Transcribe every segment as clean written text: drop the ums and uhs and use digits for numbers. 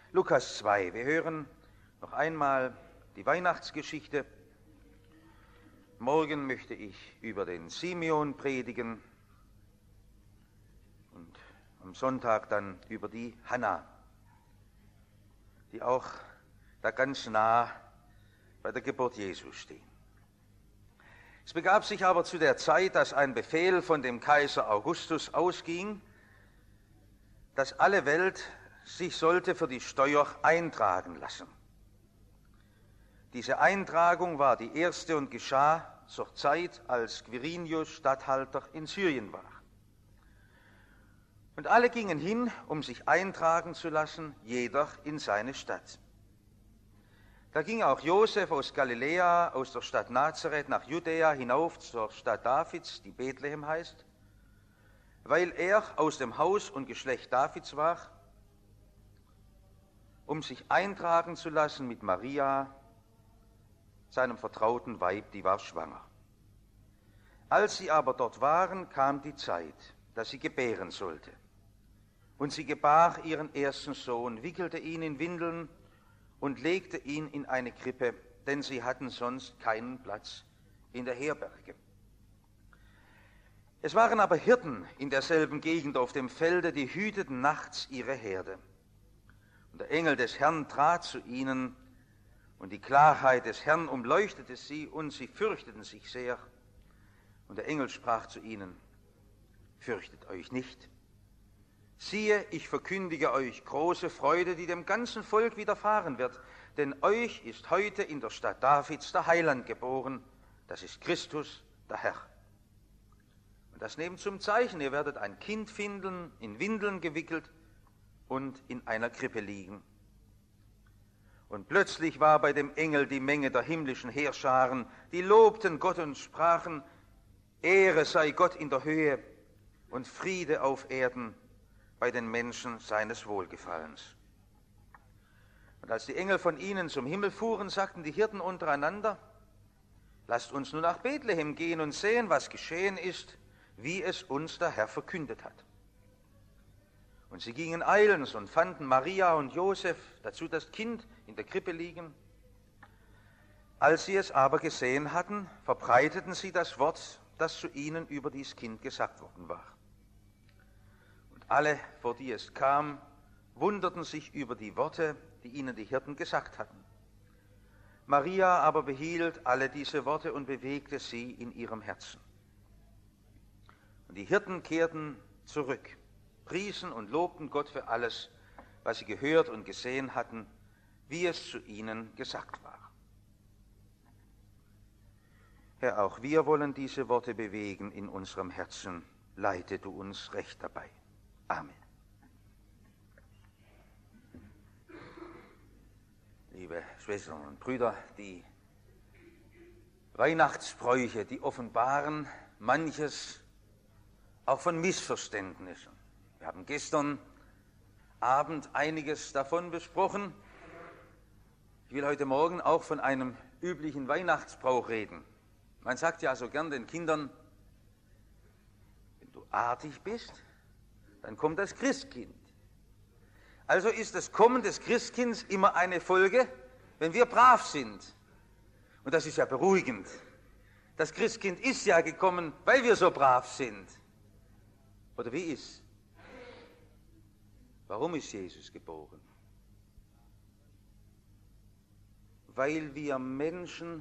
Lukas 2. Wir hören noch einmal die Weihnachtsgeschichte. Morgen möchte ich über den Simeon predigen und am Sonntag dann über die Hanna, die auch da ganz nah bei der Geburt Jesu stehen. Es begab sich aber zu der Zeit, dass ein Befehl von dem Kaiser Augustus ausging, dass alle Welt sich sollte für die Steuer eintragen lassen. Diese Eintragung war die erste und geschah zur Zeit, als Quirinius Statthalter in Syrien war. Und alle gingen hin, um sich eintragen zu lassen, jeder in seine Stadt. Da ging auch Josef aus Galiläa, aus der Stadt Nazareth nach Judäa hinauf zur Stadt Davids, die Bethlehem heißt, weil er aus dem Haus und Geschlecht Davids war, um sich eintragen zu lassen mit Maria, seinem vertrauten Weib, die war schwanger. Als sie aber dort waren, kam die Zeit, dass sie gebären sollte. Und sie gebar ihren ersten Sohn, wickelte ihn in Windeln und legte ihn in eine Krippe, denn sie hatten sonst keinen Platz in der Herberge. Es waren aber Hirten in derselben Gegend auf dem Felde, die hüteten nachts ihre Herde. Und der Engel des Herrn trat zu ihnen, und die Klarheit des Herrn umleuchtete sie, und sie fürchteten sich sehr. Und der Engel sprach zu ihnen: Fürchtet euch nicht. Siehe, ich verkündige euch große Freude, die dem ganzen Volk widerfahren wird, denn euch ist heute in der Stadt Davids der Heiland geboren, das ist Christus, der Herr. Und das nehmt zum Zeichen, ihr werdet ein Kind finden, in Windeln gewickelt und in einer Krippe liegen. Und plötzlich war bei dem Engel die Menge der himmlischen Heerscharen, die lobten Gott und sprachen: Ehre sei Gott in der Höhe und Friede auf Erden bei den Menschen seines Wohlgefallens. Und als die Engel von ihnen zum Himmel fuhren, sagten die Hirten untereinander: Lasst uns nun nach Bethlehem gehen und sehen, was geschehen ist, wie es uns der Herr verkündet hat. Und sie gingen eilends und fanden Maria und Josef, dazu das Kind, in der Krippe liegen. Als sie es aber gesehen hatten, verbreiteten sie das Wort, das zu ihnen über dies Kind gesagt worden war. Und alle, vor die es kam, wunderten sich über die Worte, die ihnen die Hirten gesagt hatten. Maria aber behielt alle diese Worte und bewegte sie in ihrem Herzen. Und die Hirten kehrten zurück, priesen und lobten Gott für alles, was sie gehört und gesehen hatten, wie es zu ihnen gesagt war. Herr, auch wir wollen diese Worte bewegen in unserem Herzen. Leite du uns recht dabei. Amen. Liebe Schwestern und Brüder, die Weihnachtsbräuche, die offenbaren manches auch von Missverständnissen. Wir haben gestern Abend einiges davon besprochen. Ich will heute Morgen auch von einem üblichen Weihnachtsbrauch reden. Man sagt ja so gern den Kindern: Wenn du artig bist, dann kommt das Christkind. Also ist das Kommen des Christkinds immer eine Folge, wenn wir brav sind. Und das ist ja beruhigend. Das Christkind ist ja gekommen, weil wir so brav sind. Oder wie ist? Warum ist Jesus geboren? Weil wir Menschen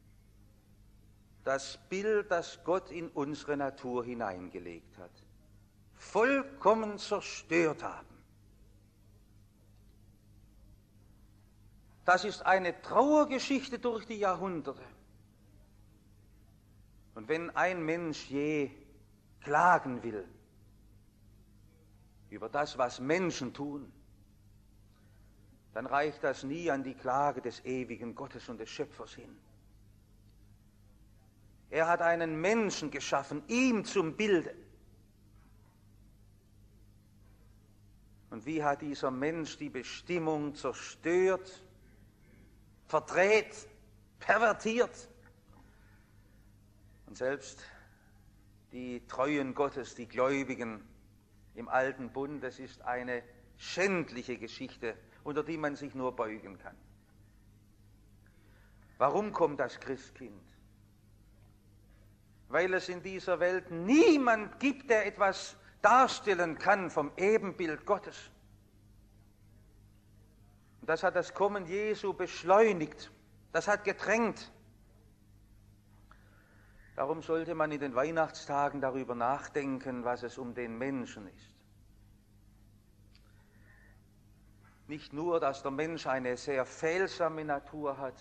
das Bild, das Gott in unsere Natur hineingelegt hat, vollkommen zerstört haben. Das ist eine Trauergeschichte durch die Jahrhunderte. Und wenn ein Mensch je klagen will über das, was Menschen tun, dann reicht das nie an die Klage des ewigen Gottes und des Schöpfers hin. Er hat einen Menschen geschaffen, ihm zum Bilde. Und wie hat dieser Mensch die Bestimmung zerstört, verdreht, pervertiert? Und selbst die Treuen Gottes, die Gläubigen im Alten Bund, das ist eine schändliche Geschichte, unter die man sich nur beugen kann. Warum kommt das Christkind? Weil es in dieser Welt niemand gibt, der etwas darstellen kann vom Ebenbild Gottes. Und das hat das Kommen Jesu beschleunigt, das hat gedrängt. Darum sollte man in den Weihnachtstagen darüber nachdenken, was es um den Menschen ist. Nicht nur, dass der Mensch eine sehr fehlsame Natur hat,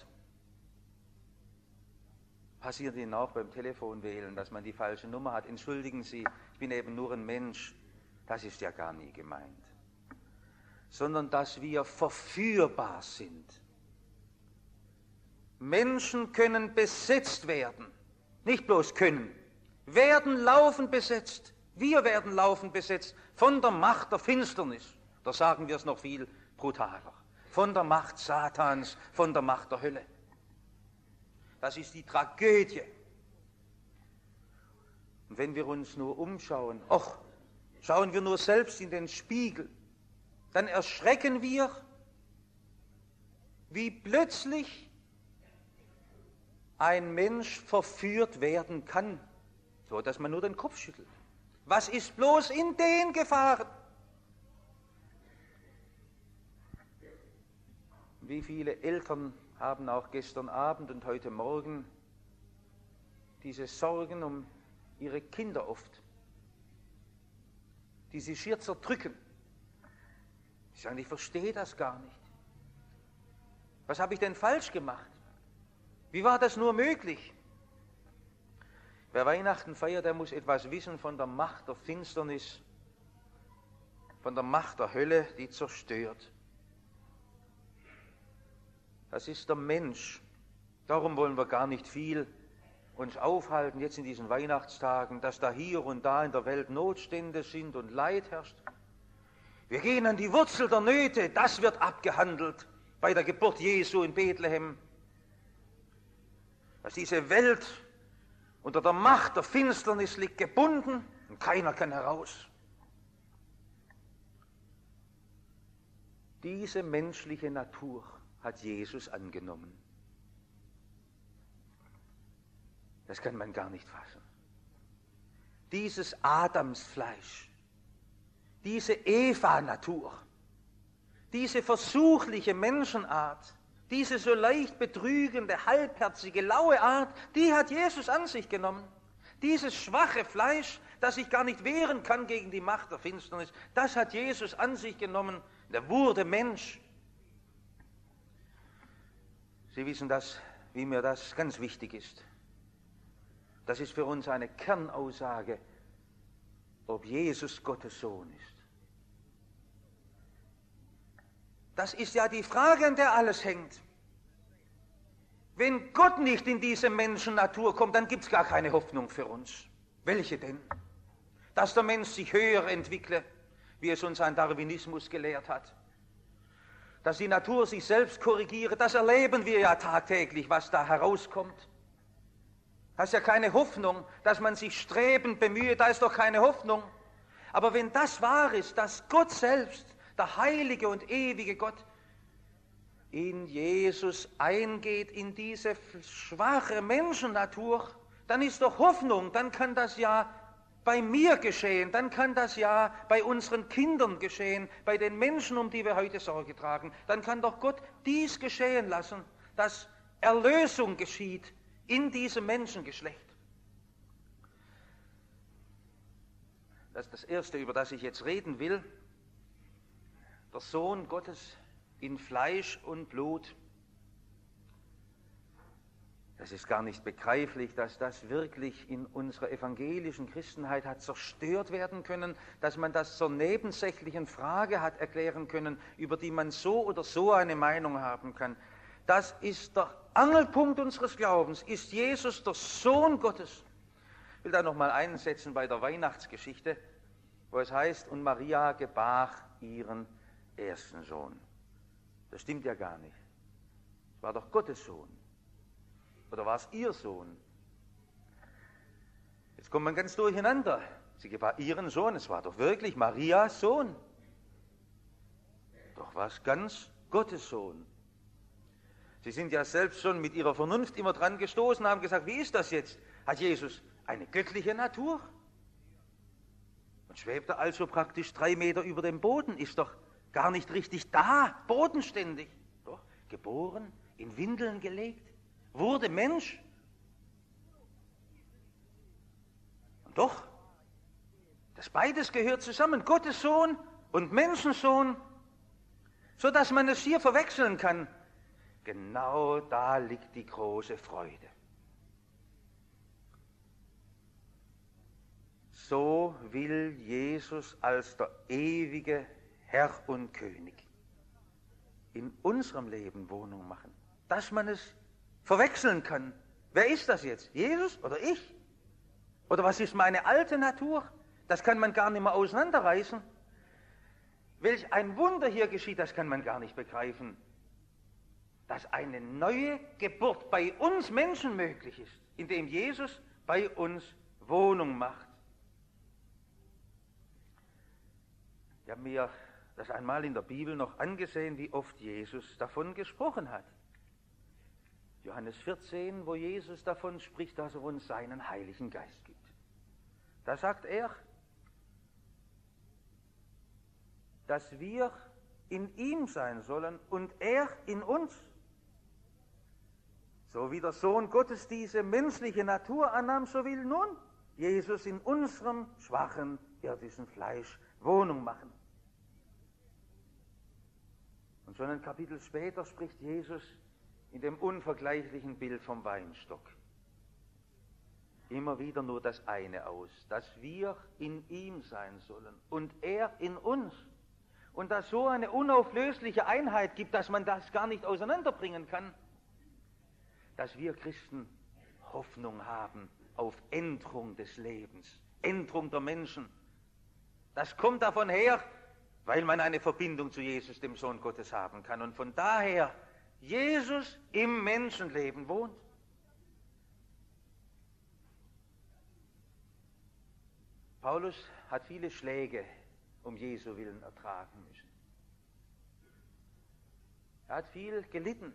passiert Ihnen auch beim Telefonwählen, dass man die falsche Nummer hat. Entschuldigen Sie, ich bin eben nur ein Mensch. Das ist ja gar nie gemeint. Sondern dass wir verführbar sind. Menschen können besetzt werden. Nicht bloß können. Werden laufend besetzt. Wir werden laufend besetzt von der Macht der Finsternis. Da sagen wir es noch viel brutaler. Von der Macht Satans, von der Macht der Hölle. Das ist die Tragödie. Und wenn wir uns nur umschauen, schauen wir nur selbst in den Spiegel, dann erschrecken wir, wie plötzlich ein Mensch verführt werden kann, so dass man nur den Kopf schüttelt. Was ist bloß in den gefahren? Wie viele Eltern haben auch gestern Abend und heute Morgen diese Sorgen um ihre Kinder oft, die sie schier zerdrücken. Ich sage, ich verstehe das gar nicht. Was habe ich denn falsch gemacht? Wie war das nur möglich? Wer Weihnachten feiert, der muss etwas wissen von der Macht der Finsternis, von der Macht der Hölle, die zerstört. Das ist der Mensch. Darum wollen wir gar nicht viel uns aufhalten, jetzt in diesen Weihnachtstagen, dass da hier und da in der Welt Notstände sind und Leid herrscht. Wir gehen an die Wurzel der Nöte, das wird abgehandelt bei der Geburt Jesu in Bethlehem. Dass diese Welt unter der Macht der Finsternis liegt, gebunden und keiner kann heraus. Diese menschliche Natur hat Jesus angenommen. Das kann man gar nicht fassen. Dieses Adamsfleisch, diese Eva-Natur, diese versuchliche Menschenart, diese so leicht betrügende, halbherzige, laue Art, die hat Jesus an sich genommen. Dieses schwache Fleisch, das sich gar nicht wehren kann gegen die Macht der Finsternis, das hat Jesus an sich genommen. Der wurde Mensch. Sie wissen das, wie mir das ganz wichtig ist. Das ist für uns eine Kernaussage, ob Jesus Gottes Sohn ist. Das ist ja die Frage, an der alles hängt. Wenn Gott nicht in diese Menschennatur kommt, dann gibt es gar keine Hoffnung für uns. Welche denn? Dass der Mensch sich höher entwickle, wie es uns ein Darwinismus gelehrt hat. Dass die Natur sich selbst korrigiere, das erleben wir ja tagtäglich, was da herauskommt. Das ist ja keine Hoffnung, dass man sich strebend bemühe, da ist doch keine Hoffnung. Aber wenn das wahr ist, dass Gott selbst, der heilige und ewige Gott, in Jesus eingeht, in diese schwache Menschennatur, dann ist doch Hoffnung, dann kann das ja bei mir geschehen, dann kann das ja bei unseren Kindern geschehen, bei den Menschen, um die wir heute Sorge tragen. Dann kann doch Gott dies geschehen lassen, dass Erlösung geschieht in diesem Menschengeschlecht. Das ist das Erste, über das ich jetzt reden will. Der Sohn Gottes in Fleisch und Blut. Das ist gar nicht begreiflich, dass das wirklich in unserer evangelischen Christenheit hat zerstört werden können, dass man das zur nebensächlichen Frage hat erklären können, über die man so oder so eine Meinung haben kann. Das ist der Angelpunkt unseres Glaubens. Ist Jesus der Sohn Gottes? Ich will da nochmal einsetzen bei der Weihnachtsgeschichte, wo es heißt, und Maria gebar ihren ersten Sohn. Das stimmt ja gar nicht. Es war doch Gottes Sohn. Oder war es ihr Sohn? Jetzt kommt man ganz durcheinander. Sie gebar ihren Sohn, es war doch wirklich Marias Sohn. Doch was ganz Gottes Sohn. Sie sind ja selbst schon mit ihrer Vernunft immer dran gestoßen, haben gesagt, wie ist das jetzt? Hat Jesus eine göttliche Natur? Und schwebt er also praktisch 3 Meter über dem Boden, ist doch gar nicht richtig da, bodenständig. Doch, geboren, in Windeln gelegt, wurde Mensch. Und doch, das beides gehört zusammen, Gottes Sohn und Menschensohn, so dass man es hier verwechseln kann. Genau da liegt die große Freude. So will Jesus als der ewige Herr und König in unserem Leben Wohnung machen, dass man es verwechseln kann. Wer ist das jetzt? Jesus oder ich? Oder was ist meine alte Natur? Das kann man gar nicht mehr auseinanderreißen. Welch ein Wunder hier geschieht, das kann man gar nicht begreifen. Dass eine neue Geburt bei uns Menschen möglich ist, indem Jesus bei uns Wohnung macht. Ich habe mir das einmal in der Bibel noch angesehen, wie oft Jesus davon gesprochen hat. Johannes 14, wo Jesus davon spricht, dass er uns seinen Heiligen Geist gibt. Da sagt er, dass wir in ihm sein sollen und er in uns. So wie der Sohn Gottes diese menschliche Natur annahm, so will nun Jesus in unserem schwachen irdischen Fleisch Wohnung machen. Und schon ein Kapitel später spricht Jesus in dem unvergleichlichen Bild vom Weinstock immer wieder nur das eine aus, dass wir in ihm sein sollen und er in uns. Und dass so eine unauflösliche Einheit gibt, dass man das gar nicht auseinanderbringen kann, dass wir Christen Hoffnung haben auf Änderung des Lebens, Änderung der Menschen. Das kommt davon her, weil man eine Verbindung zu Jesus, dem Sohn Gottes, haben kann. Und von daher Jesus im Menschenleben wohnt. Paulus hat viele Schläge um Jesu Willen ertragen müssen. Er hat viel gelitten.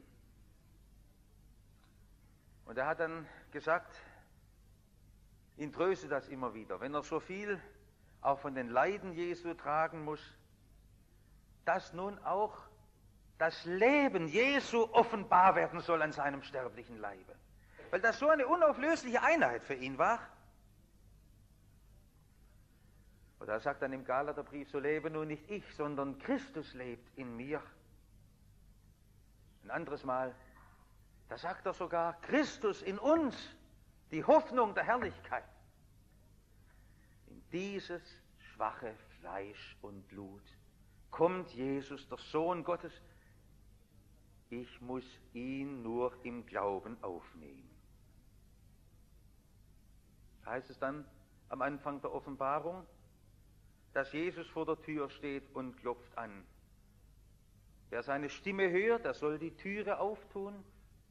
Und er hat dann gesagt, ihn tröstet das immer wieder, wenn er so viel auch von den Leiden Jesu tragen muss, dass nun auch das Leben Jesu offenbar werden soll an seinem sterblichen Leibe. Weil das so eine unauflösliche Einheit für ihn war. Und er sagt dann im Galaterbrief, so lebe nun nicht ich, sondern Christus lebt in mir. Ein anderes Mal, da sagt er sogar, Christus in uns, die Hoffnung der Herrlichkeit. In dieses schwache Fleisch und Blut kommt Jesus, der Sohn Gottes. Ich muss ihn nur im Glauben aufnehmen. Heißt es dann am Anfang der Offenbarung, dass Jesus vor der Tür steht und klopft an. Wer seine Stimme hört, der soll die Türe auftun.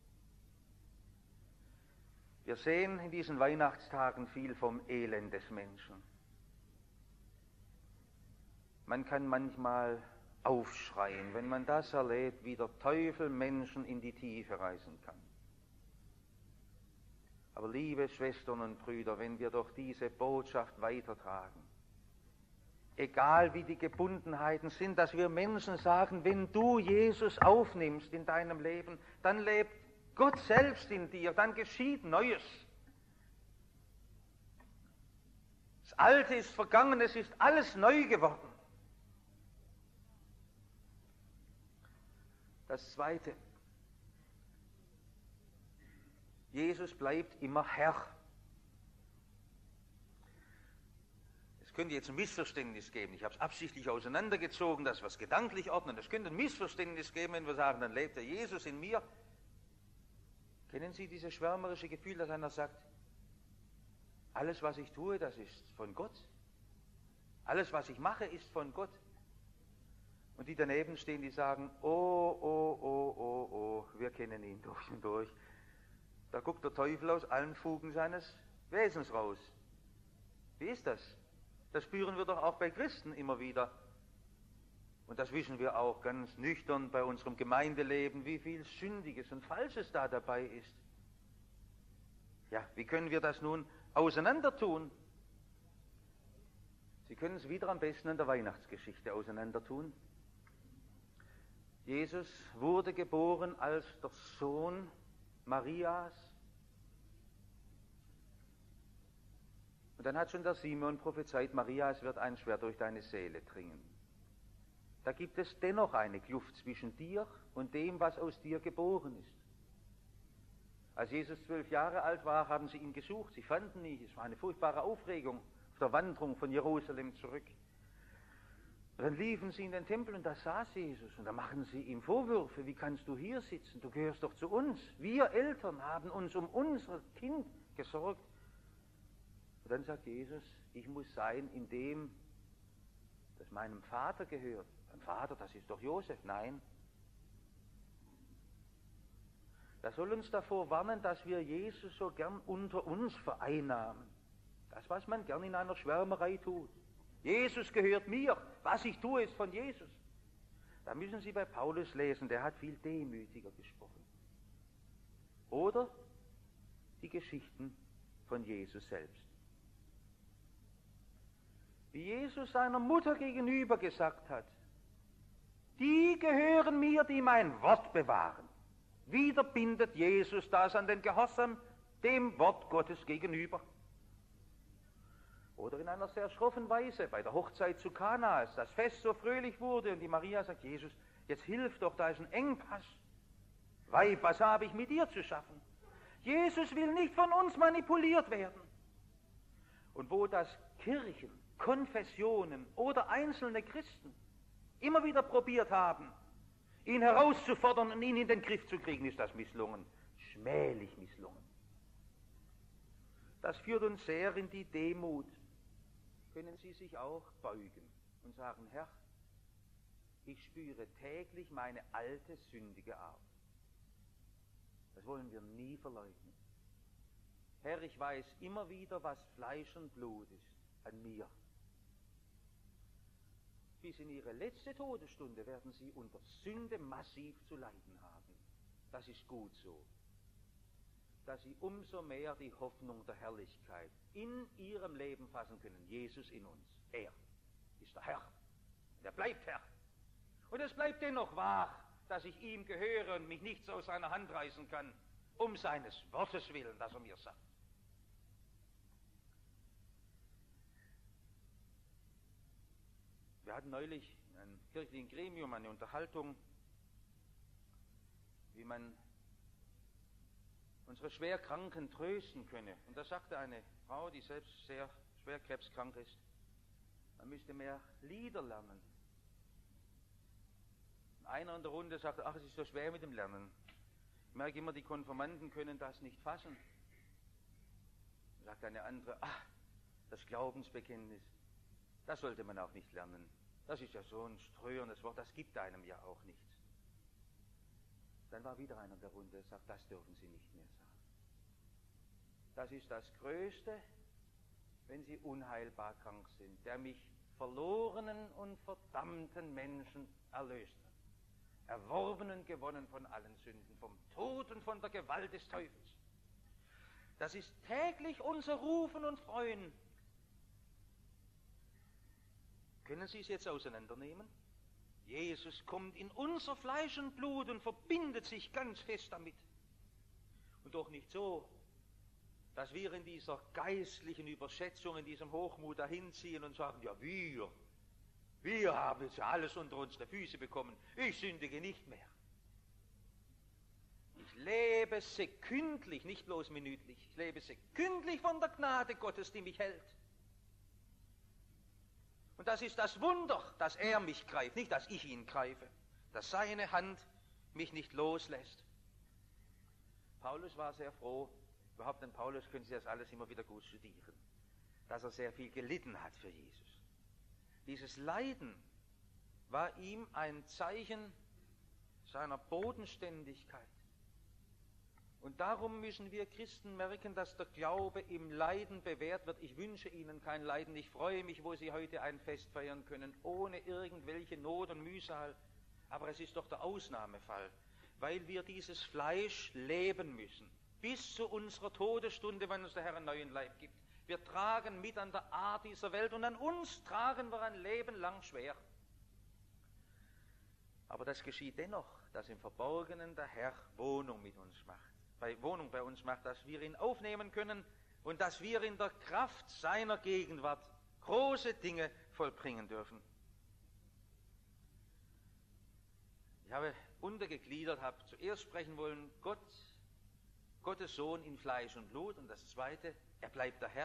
Wir sehen in diesen Weihnachtstagen viel vom Elend des Menschen. Man kann manchmal aufschreien, wenn man das erlebt, wie der Teufel Menschen in die Tiefe reißen kann. Aber liebe Schwestern und Brüder, wenn wir doch diese Botschaft weitertragen, egal wie die Gebundenheiten sind, dass wir Menschen sagen, wenn du Jesus aufnimmst in deinem Leben, dann lebt Gott selbst in dir, dann geschieht Neues. Das Alte ist vergangen, es ist alles neu geworden. Das Zweite, Jesus bleibt immer Herr. Es könnte jetzt ein Missverständnis geben. Ich habe es absichtlich auseinandergezogen, dass wir es gedanklich ordnen. Es könnte ein Missverständnis geben, wenn wir sagen, dann lebt der Jesus in mir. Kennen Sie dieses schwärmerische Gefühl, dass einer sagt, alles, was ich tue, das ist von Gott. Alles, was ich mache, ist von Gott. Und die daneben stehen, die sagen, oh, wir kennen ihn durch und durch. Da guckt der Teufel aus allen Fugen seines Wesens raus. Wie ist das? Das spüren wir doch auch bei Christen immer wieder. Und das wissen wir auch ganz nüchtern bei unserem Gemeindeleben, wie viel Sündiges und Falsches da dabei ist. Ja, wie können wir das nun auseinandertun? Sie können es wieder am besten in der Weihnachtsgeschichte auseinandertun. Jesus wurde geboren als der Sohn Marias. Und dann hat schon der Simeon prophezeit, Marias wird ein Schwert durch deine Seele dringen. Da gibt es dennoch eine Kluft zwischen dir und dem, was aus dir geboren ist. Als Jesus 12 Jahre alt war, haben sie ihn gesucht. Sie fanden ihn. Es war eine furchtbare Aufregung auf der Wanderung von Jerusalem zurück. Und dann liefen sie in den Tempel und da saß Jesus. Und da machen sie ihm Vorwürfe. Wie kannst du hier sitzen? Du gehörst doch zu uns. Wir Eltern haben uns um unser Kind gesorgt. Und dann sagt Jesus, ich muss sein in dem, das meinem Vater gehört. Mein Vater, das ist doch Josef. Nein. Das soll uns davor warnen, dass wir Jesus so gern unter uns vereinnahmen. Das, was man gern in einer Schwärmerei tut. Jesus gehört mir. Was ich tue, ist von Jesus. Da müssen Sie bei Paulus lesen, der hat viel demütiger gesprochen. Oder die Geschichten von Jesus selbst. Wie Jesus seiner Mutter gegenüber gesagt hat, die gehören mir, die mein Wort bewahren. Wieder bindet Jesus das an den Gehorsam dem Wort Gottes gegenüber. Oder in einer sehr schroffen Weise bei der Hochzeit zu Kana, als das Fest so fröhlich wurde und die Maria sagt, Jesus, jetzt hilf doch, da ist ein Engpass. Weib, was habe ich mit dir zu schaffen? Jesus will nicht von uns manipuliert werden. Und wo das Kirchen, Konfessionen oder einzelne Christen immer wieder probiert haben, ihn herauszufordern und ihn in den Griff zu kriegen, ist das misslungen. Schmählich misslungen. Das führt uns sehr in die Demut. Können Sie sich auch beugen und sagen, Herr, ich spüre täglich meine alte, sündige Art. Das wollen wir nie verleugnen. Herr, ich weiß immer wieder, was Fleisch und Blut ist an mir. Bis in Ihre letzte Todesstunde werden Sie unter Sünde massiv zu leiden haben. Das ist gut so. Dass Sie umso mehr die Hoffnung der Herrlichkeit in Ihrem Leben fassen können. Jesus in uns. Er ist der Herr. Und er bleibt Herr. Und es bleibt dennoch wahr, dass ich ihm gehöre und mich nichts aus seiner Hand reißen kann, um seines Wortes willen, das er mir sagt. Wir hatten neulich in einem kirchlichen Gremium eine Unterhaltung, wie man unsere Schwerkranken trösten könne. Und da sagte eine Frau, die selbst sehr schwer krebskrank ist, man müsste mehr Lieder lernen. Und einer in der Runde sagte, ach, es ist so schwer mit dem Lernen. Ich merke immer, die Konfirmanden können das nicht fassen. Da sagt eine andere, ach, das Glaubensbekenntnis, das sollte man auch nicht lernen. Das ist ja so ein ströerndes Wort, das gibt einem ja auch nichts. Dann war wieder einer in der Runde, der sagt, das dürfen Sie nicht mehr sagen. Das ist das Größte, wenn Sie unheilbar krank sind, der mich verlorenen und verdammten Menschen erlöst hat. Erworben und gewonnen von allen Sünden, vom Tod und von der Gewalt des Teufels. Das ist täglich unser Rufen und Freuen. Können Sie es jetzt auseinandernehmen? Jesus kommt in unser Fleisch und Blut und verbindet sich ganz fest damit. Und doch nicht so, dass wir in dieser geistlichen Überschätzung, in diesem Hochmut dahinziehen und sagen, ja wir haben jetzt alles unter unsere Füße bekommen, ich sündige nicht mehr. Ich lebe sekündlich, nicht bloß minütlich, ich lebe sekündlich von der Gnade Gottes, die mich hält. Und das ist das Wunder, dass er mich greift, nicht dass ich ihn greife, dass seine Hand mich nicht loslässt. Paulus war sehr froh, überhaupt an Paulus können Sie das alles immer wieder gut studieren, dass er sehr viel gelitten hat für Jesus. Dieses Leiden war ihm ein Zeichen seiner Bodenständigkeit. Und darum müssen wir Christen merken, dass der Glaube im Leiden bewährt wird. Ich wünsche Ihnen kein Leiden. Ich freue mich, wo Sie heute ein Fest feiern können, ohne irgendwelche Not und Mühsal. Aber es ist doch der Ausnahmefall, weil wir dieses Fleisch leben müssen. Bis zu unserer Todesstunde, wenn uns der Herr einen neuen Leib gibt. Wir tragen mit an der Art dieser Welt und an uns tragen wir ein Leben lang schwer. Aber das geschieht dennoch, dass im Verborgenen der Herr Wohnung mit uns macht. Wohnung bei uns macht, dass wir ihn aufnehmen können und dass wir in der Kraft seiner Gegenwart große Dinge vollbringen dürfen. Ich habe untergegliedert, habe zuerst sprechen wollen, Gottes Sohn in Fleisch und Blut, und das zweite, er bleibt der Herr.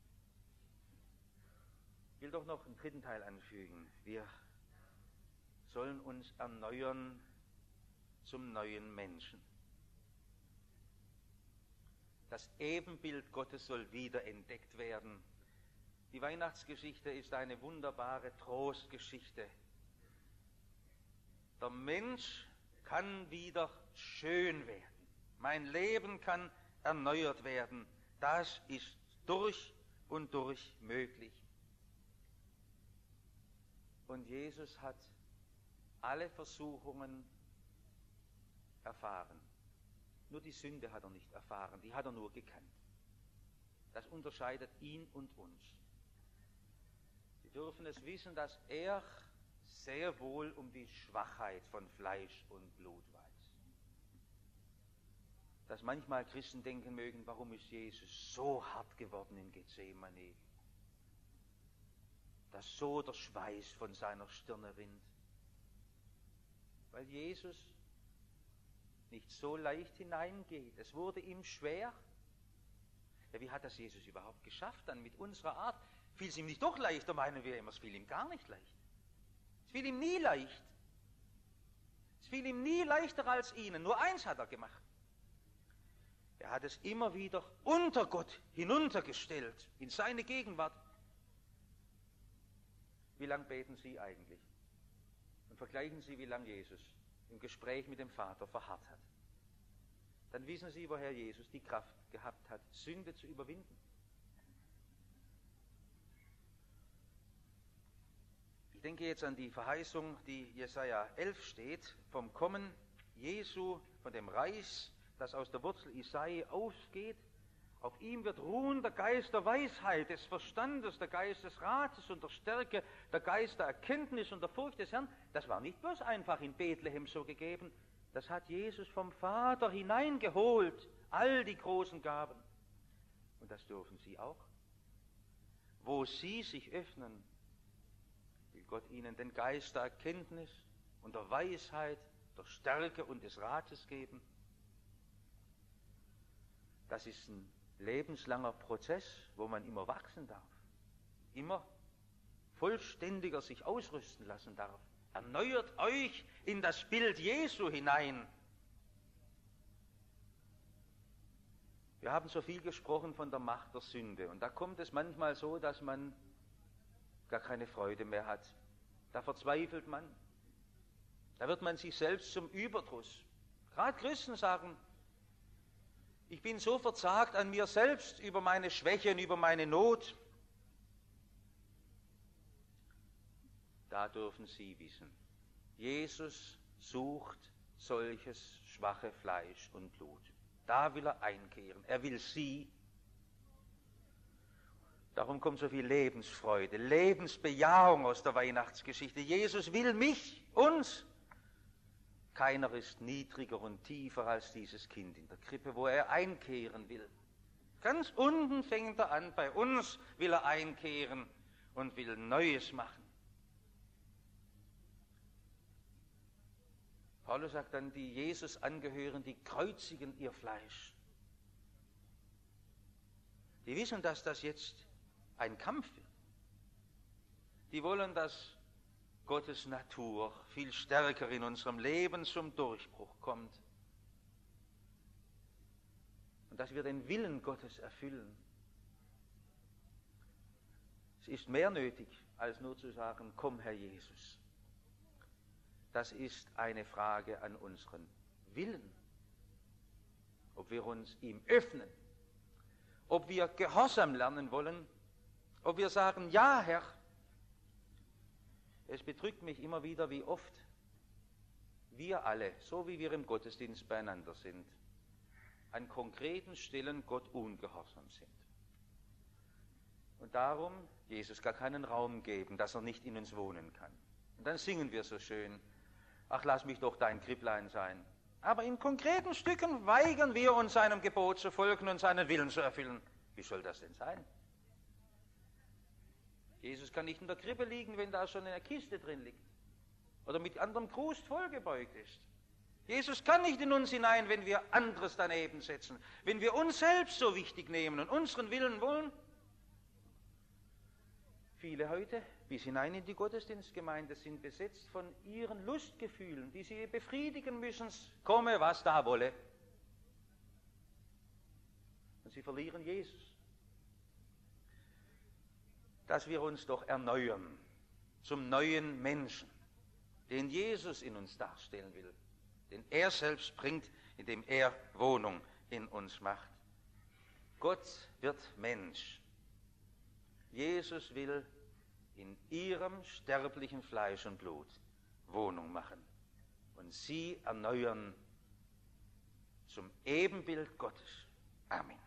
Ich will doch noch einen dritten Teil anfügen. Wir sollen uns erneuern zum neuen Menschen. Das Ebenbild Gottes soll wieder entdeckt werden. Die Weihnachtsgeschichte ist eine wunderbare Trostgeschichte. Der Mensch kann wieder schön werden. Mein Leben kann erneuert werden. Das ist durch und durch möglich. Und Jesus hat alle Versuchungen erfahren. Nur die Sünde hat er nicht erfahren, die hat er nur gekannt. Das unterscheidet ihn und uns. Sie dürfen es wissen, dass er sehr wohl um die Schwachheit von Fleisch und Blut weiß. Dass manchmal Christen denken mögen, warum ist Jesus so hart geworden in Gethsemane? Dass so der Schweiß von seiner Stirne rinnt. Weil Jesus nicht so leicht hineingeht. Es wurde ihm schwer. Ja, wie hat das Jesus überhaupt geschafft dann mit unserer Art? Fiel es ihm nicht doch leichter, meinen wir immer, es fiel ihm gar nicht leicht. Es fiel ihm nie leicht. Es fiel ihm nie leichter als ihnen. Nur eins hat er gemacht. Er hat es immer wieder unter Gott hinuntergestellt, in seine Gegenwart. Wie lang beten Sie eigentlich? Und vergleichen Sie, wie lang Jesus im Gespräch mit dem Vater verharrt hat. Dann wissen Sie, woher Jesus die Kraft gehabt hat, Sünde zu überwinden. Ich denke jetzt an die Verheißung, die Jesaja 11 steht, vom Kommen Jesu, von dem Reis, das aus der Wurzel Isai ausgeht. Auf ihm wird ruhen der Geist der Weisheit, des Verstandes, der Geist des Rates und der Stärke, der Geist der Erkenntnis und der Furcht des Herrn. Das war nicht bloß einfach in Bethlehem so gegeben. Das hat Jesus vom Vater hineingeholt, all die großen Gaben. Und das dürfen Sie auch. Wo Sie sich öffnen, will Gott Ihnen den Geist der Erkenntnis und der Weisheit, der Stärke und des Rates geben. Das ist ein lebenslanger Prozess, wo man immer wachsen darf, immer vollständiger sich ausrüsten lassen darf. Erneuert euch in das Bild Jesu hinein. Wir haben so viel gesprochen von der Macht der Sünde, und da kommt es manchmal so, dass man gar keine Freude mehr hat. Da verzweifelt man, da wird man sich selbst zum Überdruss. Gerade Christen sagen, ich bin so verzagt an mir selbst über meine Schwäche und über meine Not. Da dürfen Sie wissen, Jesus sucht solches schwache Fleisch und Blut. Da will er einkehren. Er will Sie. Darum kommt so viel Lebensfreude, Lebensbejahung aus der Weihnachtsgeschichte. Jesus will mich, uns. Keiner ist niedriger und tiefer als dieses Kind in der Krippe, wo er einkehren will. Ganz unten fängt er an, bei uns will er einkehren und will Neues machen. Paulus sagt dann, die Jesus angehören, die kreuzigen ihr Fleisch. Die wissen, dass das jetzt ein Kampf wird. Die wollen, dass Gottes Natur viel stärker in unserem Leben zum Durchbruch kommt. Und dass wir den Willen Gottes erfüllen. Es ist mehr nötig, als nur zu sagen, komm Herr Jesus. Das ist eine Frage an unseren Willen. ob wir uns ihm öffnen, ob wir Gehorsam lernen wollen, ob wir sagen, ja, Herr. Es bedrückt mich immer wieder, wie oft wir alle, so wie wir im Gottesdienst beieinander sind, an konkreten Stellen Gott ungehorsam sind. Und darum Jesus gar keinen Raum geben, dass er nicht in uns wohnen kann. Und dann singen wir so schön, ach, lass mich doch dein Kripplein sein. Aber in konkreten Stücken weigern wir uns, seinem Gebot zu folgen und seinen Willen zu erfüllen. Wie soll das denn sein? Jesus kann nicht in der Krippe liegen, wenn da schon eine Kiste drin liegt. Oder mit anderem Krust vollgebeugt ist. Jesus kann nicht in uns hinein, wenn wir anderes daneben setzen. Wenn wir uns selbst so wichtig nehmen und unseren Willen wollen. Viele heute, bis hinein in die Gottesdienstgemeinde, sind besetzt von ihren Lustgefühlen, die sie befriedigen müssen, komme, was da wolle. Und sie verlieren Jesus. Dass wir uns doch erneuern zum neuen Menschen, den Jesus in uns darstellen will, den er selbst bringt, indem er Wohnung in uns macht. Gott wird Mensch. Jesus will in ihrem sterblichen Fleisch und Blut Wohnung machen und sie erneuern zum Ebenbild Gottes. Amen.